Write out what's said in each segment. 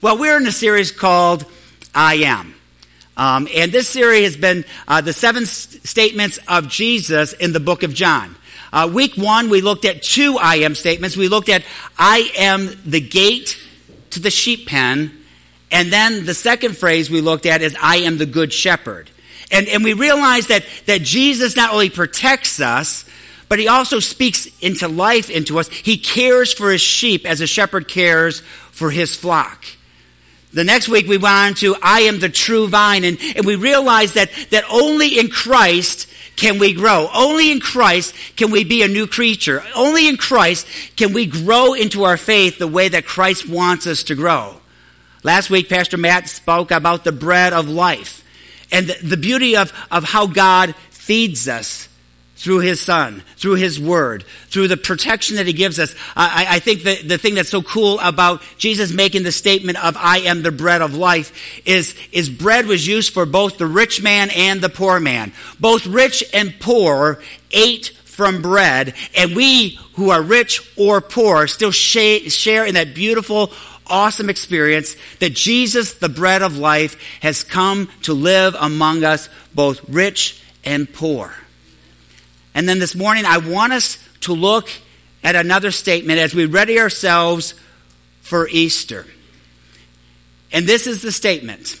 Well, we're in a series called I Am. And this series has been the 7 statements of Jesus in the book of John. Week 1, we looked at 2 I Am statements. We looked at I am the gate to the sheep pen. And then the second phrase we looked at is I am the good shepherd. And we realized that Jesus not only protects us, but he also speaks into life into us. He cares for his sheep as a shepherd cares for his flock. The next week we went on to I am the true vine, and we realized that only in Christ can we grow. Only in Christ can we be a new creature. Only in Christ can we grow into our faith the way that Christ wants us to grow. Last week, Pastor Matt spoke about the bread of life and the beauty of how God feeds us through his Son, through his Word, through the protection that he gives us. I think that the thing that's so cool about Jesus making the statement of I am the bread of life is bread was used for both the rich man and the poor man. Both rich and poor ate from bread, and we who are rich or poor still share in that beautiful, awesome experience that Jesus, the bread of life, has come to live among us, both rich and poor. And then this morning, I want us to look at another statement as we ready ourselves for Easter. And this is the statement: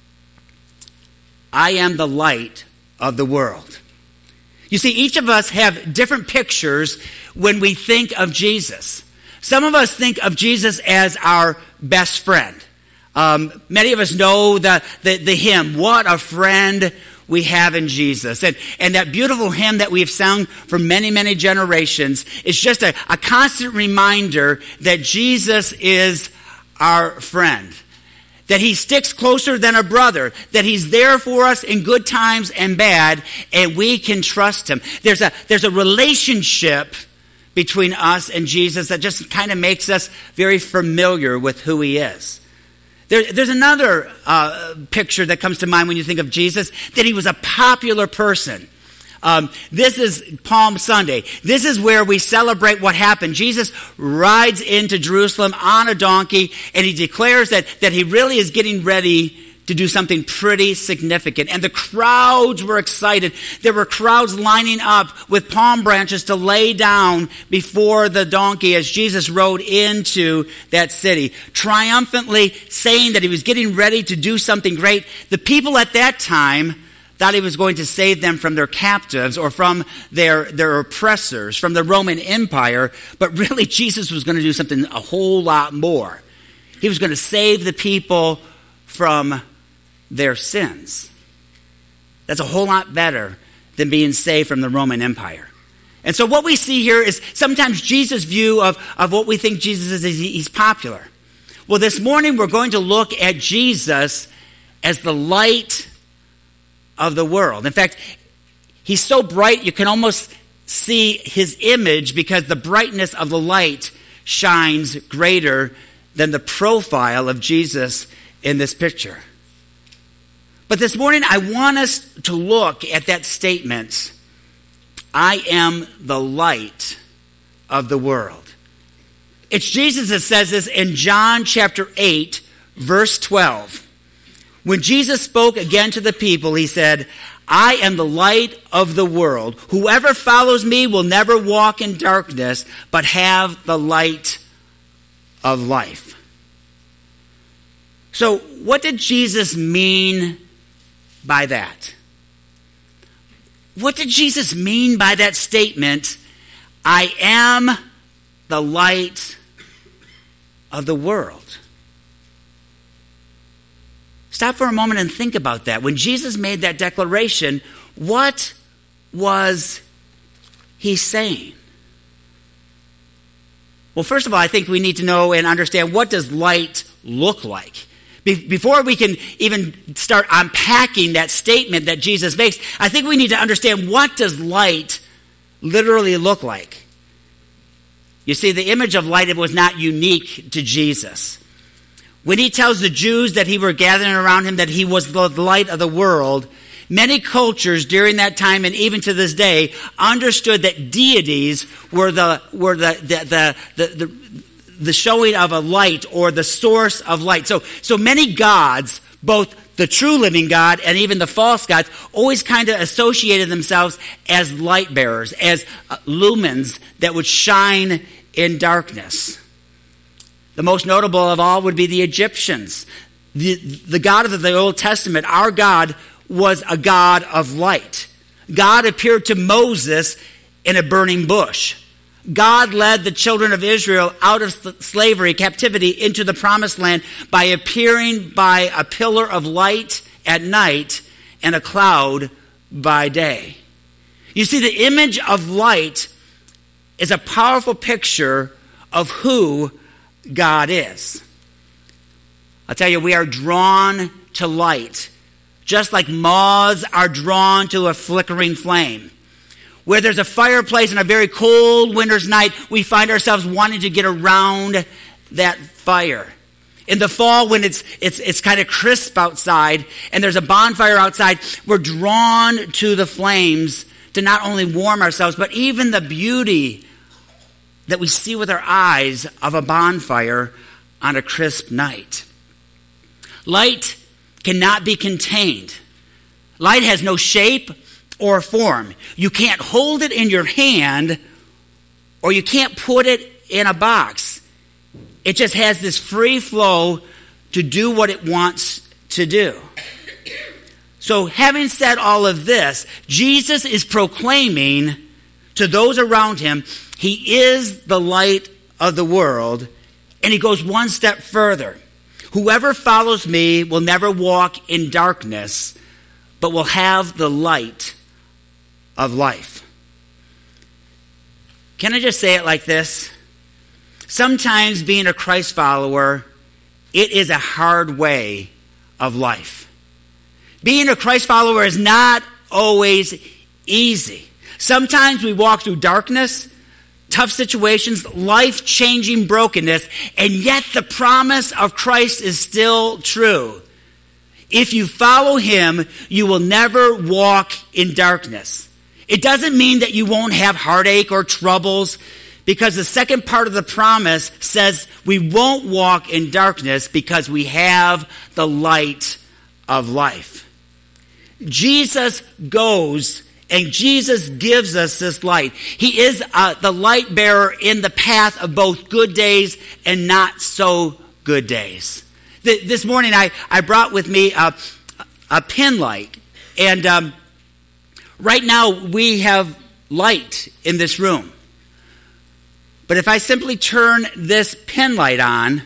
I am the light of the world. You see, each of us have different pictures when we think of Jesus. Some of us think of Jesus as our best friend. Many of us know the hymn, What a Friend We Have in Jesus. And that beautiful hymn that we've sung for many, many generations is just a constant reminder that Jesus is our friend. That he sticks closer than a brother. That he's there for us in good times and bad, and we can trust him. There's a relationship between us and Jesus that just kind of makes us very familiar with who he is. There's another picture that comes to mind when you think of Jesus, that he was a popular person. This is Palm Sunday. This is where we celebrate what happened. Jesus rides into Jerusalem on a donkey, and he declares that he really is getting ready to do something pretty significant. And the crowds were excited. There were crowds lining up with palm branches to lay down before the donkey as Jesus rode into that city, triumphantly saying that he was getting ready to do something great. The people at that time thought he was going to save them from their captives or from their oppressors, from the Roman Empire. But really, Jesus was going to do something a whole lot more. He was going to save the people from their sins. That's a whole lot better than being saved from the Roman Empire. And so what we see here is sometimes Jesus' view of what we think Jesus is he's popular. Well, this morning we're going to look at Jesus as the light of the world. In fact, he's so bright you can almost see his image because the brightness of the light shines greater than the profile of Jesus in this picture. But this morning, I want us to look at that statement, I am the light of the world. It's Jesus that says this in John chapter 8, verse 12. When Jesus spoke again to the people, he said, I am the light of the world. Whoever follows me will never walk in darkness, but have the light of life. So, what did Jesus mean by that? What did Jesus mean by that statement, I am the light of the world? Stop for a moment and think about that. When Jesus made that declaration, what was he saying? Well, first of all, I think we need to know and understand, what does light look like? Before we can even start unpacking that statement that Jesus makes, I think we need to understand, what does light literally look like? You see, the image of light was not unique to Jesus. When he tells the Jews that he were gathering around him that he was the light of the world, many cultures during that time and even to this day understood that deities were the the showing of a light or the source of light. So many gods, both the true living God and even the false gods, always kind of associated themselves as light bearers, as lumens that would shine in darkness. The most notable of all would be the Egyptians. The God of the Old Testament, our God, was a God of light. God appeared to Moses in a burning bush. God led the children of Israel out of slavery, captivity, into the promised land by appearing by a pillar of light at night and a cloud by day. You see, the image of light is a powerful picture of who God is. I'll tell you, we are drawn to light, just like moths are drawn to a flickering flame. Where there's a fireplace on a very cold winter's night, we find ourselves wanting to get around that fire. In the fall, when it's kind of crisp outside and there's a bonfire outside, we're drawn to the flames to not only warm ourselves, but even the beauty that we see with our eyes of a bonfire on a crisp night. Light cannot be contained. Light has no shape or form. You can't hold it in your hand, or you can't put it in a box. It just has this free flow to do what it wants to do. So having said all of this, Jesus is proclaiming to those around him, he is the light of the world, and he goes one step further. Whoever follows me will never walk in darkness, but will have the light of life. Can I just say it like this? Sometimes being a Christ follower, it is a hard way of life. Being a Christ follower is not always easy. Sometimes we walk through darkness, tough situations, life-changing brokenness, and yet the promise of Christ is still true. If you follow him, you will never walk in darkness. It doesn't mean that you won't have heartache or troubles, because the second part of the promise says we won't walk in darkness because we have the light of life. Jesus goes and Jesus gives us this light. He is the light bearer in the path of both good days and not so good days. This morning I brought with me a pin light. And right now we have light in this room. But if I simply turn this pin light on,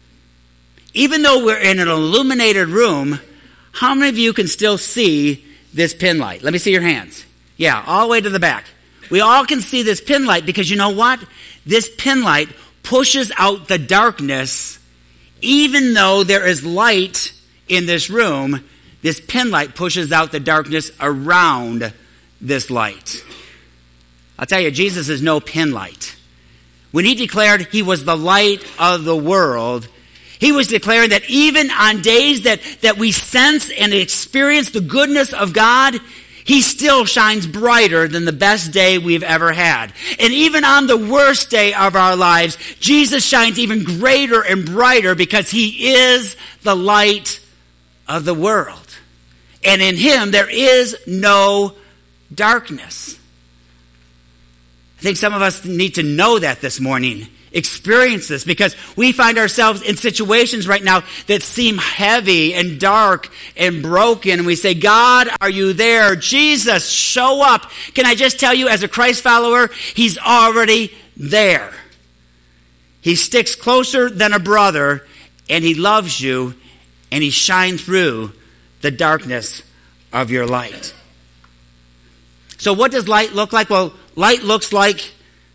even though we're in an illuminated room, how many of you can still see this pin light? Let me see your hands. Yeah, all the way to the back. We all can see this pin light because you know what? This pin light pushes out the darkness. Even though there is light in this room, this pin light pushes out the darkness around this light. I'll tell you, Jesus is no pin light. When he declared he was the light of the world, he was declaring that even on days that we sense and experience the goodness of God, he still shines brighter than the best day we've ever had. And even on the worst day of our lives, Jesus shines even greater and brighter because he is the light of the world. And in him there is no darkness. I think some of us need to know that this morning, experience this, because we find ourselves in situations right now that seem heavy and dark and broken. And we say, God, are you there? Jesus, show up. Can I just tell you, as a Christ follower, he's already there. He sticks closer than a brother, and he loves you, and he shines through the darkness of your light. So what does light look like? Well, light looks like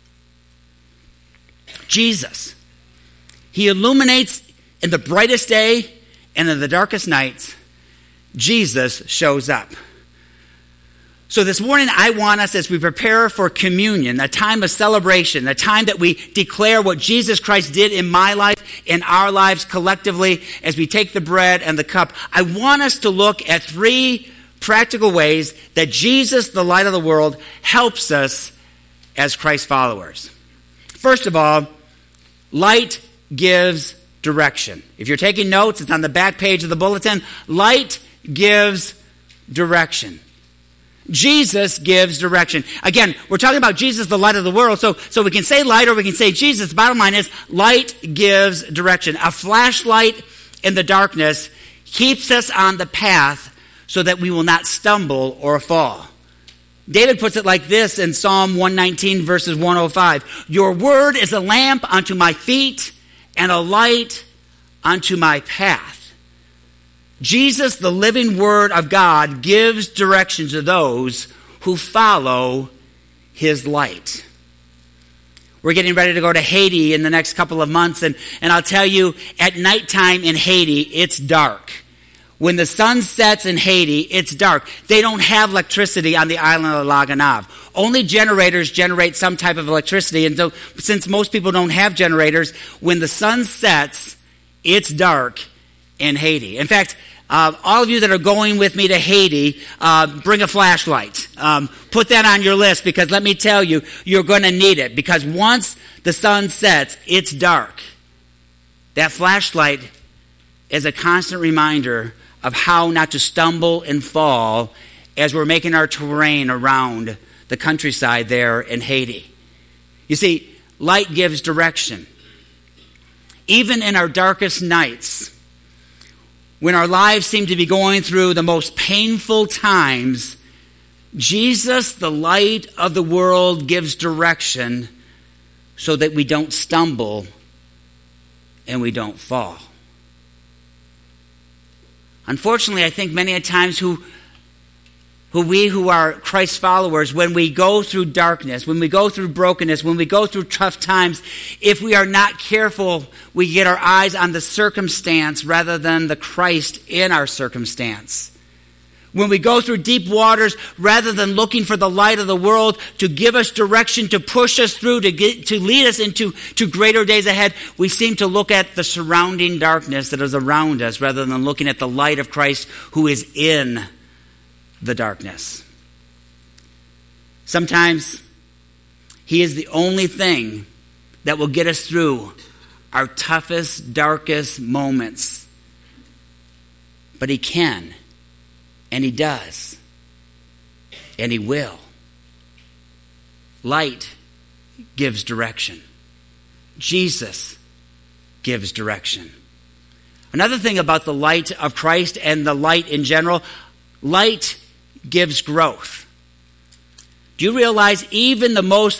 Jesus. He illuminates in the brightest day and in the darkest nights. Jesus shows up. So this morning I want us, as we prepare for communion, a time of celebration, a time that we declare what Jesus Christ did in my life, in our lives collectively, as we take the bread and the cup, I want us to look at three practical ways that Jesus, the light of the world, helps us as Christ followers. First of all, light gives direction. If you're taking notes, it's on the back page of the bulletin. Light gives direction. Jesus gives direction. Again, we're talking about Jesus, the light of the world. So we can say light or we can say Jesus. The bottom line is light gives direction. A flashlight in the darkness keeps us on the path so that we will not stumble or fall. David puts it like this in Psalm 119, verses 105. Your word is a lamp unto my feet and a light unto my path. Jesus, the living word of God, gives direction to those who follow his light. We're getting ready to go to Haiti in the next couple of months, and I'll tell you, at nighttime in Haiti, it's dark. When the sun sets in Haiti, it's dark. They don't have electricity on the island of La Gonâve. Only generators generate some type of electricity, and so since most people don't have generators, when the sun sets, it's dark in Haiti. In fact, all of you that are going with me to Haiti, bring a flashlight. Put that on your list, because let me tell you, you're going to need it. Because once the sun sets, it's dark. That flashlight is a constant reminder of how not to stumble and fall as we're making our terrain around the countryside there in Haiti. You see, light gives direction. Even in our darkest nights, when our lives seem to be going through the most painful times, Jesus, the light of the world, gives direction so that we don't stumble and we don't fall. Unfortunately, I think many a times who are Christ followers, when we go through darkness, when we go through brokenness, when we go through tough times, if we are not careful, we get our eyes on the circumstance rather than the Christ in our circumstance. When we go through deep waters, rather than looking for the light of the world to give us direction, to push us through, to lead us into greater days ahead, we seem to look at the surrounding darkness that is around us rather than looking at the light of Christ who is in the darkness. Sometimes he is the only thing that will get us through our toughest, darkest moments. But he can. And he does. And he will. Light gives direction. Jesus gives direction. Another thing about the light of Christ and the light in general, light gives growth. Do you realize even the most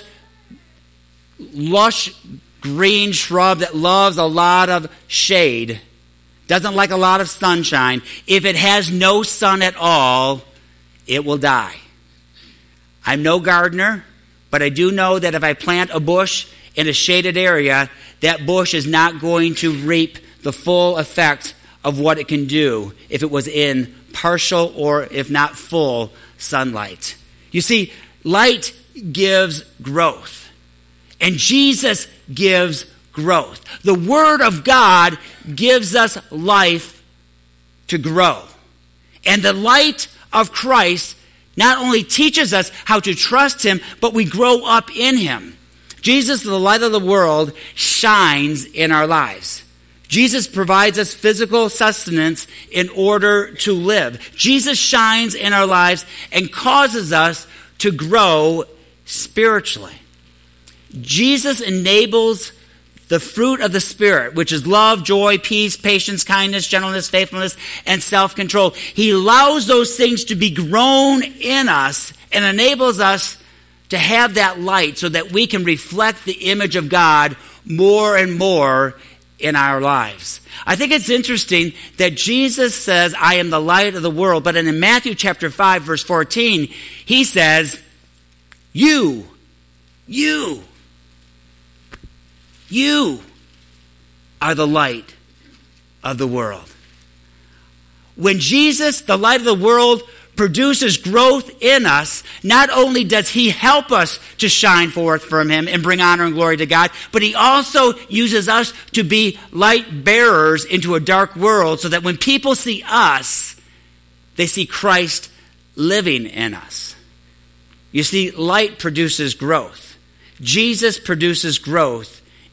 lush green shrub that loves a lot of shade, doesn't like a lot of sunshine, if it has no sun at all, it will die. I'm no gardener, but I do know that if I plant a bush in a shaded area, that bush is not going to reap the full effect of what it can do if it was in partial or if not full sunlight. You see, light gives growth, and Jesus gives growth. The Word of God gives us life to grow. And the light of Christ not only teaches us how to trust him, but we grow up in him. Jesus, the light of the world, shines in our lives. Jesus provides us physical sustenance in order to live. Jesus shines in our lives and causes us to grow spiritually. Jesus enables the fruit of the Spirit, which is love, joy, peace, patience, kindness, gentleness, faithfulness, and self-control. He allows those things to be grown in us and enables us to have that light so that we can reflect the image of God more and more in our lives. I think it's interesting that Jesus says, I am the light of the world, but in Matthew chapter 5, verse 14, he says, You are the light of the world. When Jesus, the light of the world, produces growth in us, not only does he help us to shine forth from him and bring honor and glory to God, but he also uses us to be light bearers into a dark world so that when people see us, they see Christ living in us. You see, light produces growth. Jesus produces growth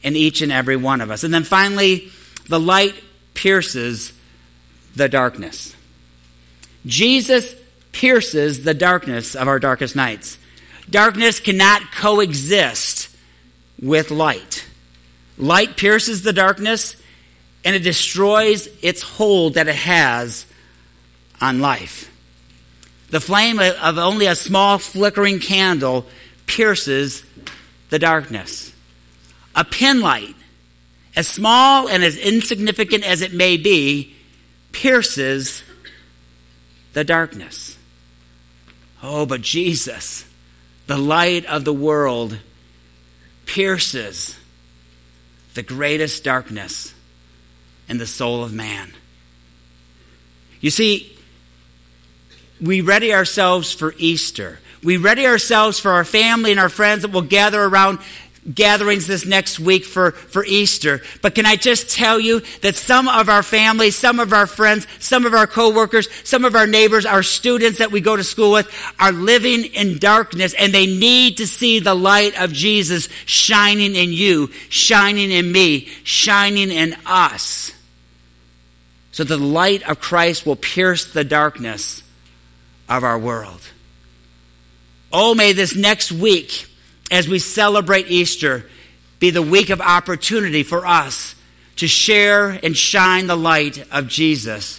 in each and every one of us. And then finally, the light pierces the darkness. Jesus pierces the darkness of our darkest nights. Darkness cannot coexist with light. Light pierces the darkness, and it destroys its hold that it has on life. The flame of only a small flickering candle pierces the darkness. A pin light, as small and as insignificant as it may be, pierces the darkness. Oh, but Jesus, the light of the world, pierces the greatest darkness in the soul of man. You see, we ready ourselves for Easter. We ready ourselves for our family and our friends that will gather around gatherings this next week for Easter. But can I just tell you that some of our families, some of our friends, some of our coworkers, some of our neighbors, our students that we go to school with are living in darkness, and they need to see the light of Jesus shining in you, shining in me, shining in us, so that the light of Christ will pierce the darkness of our world. Oh, may this next week, as we celebrate Easter, be the week of opportunity for us to share and shine the light of Jesus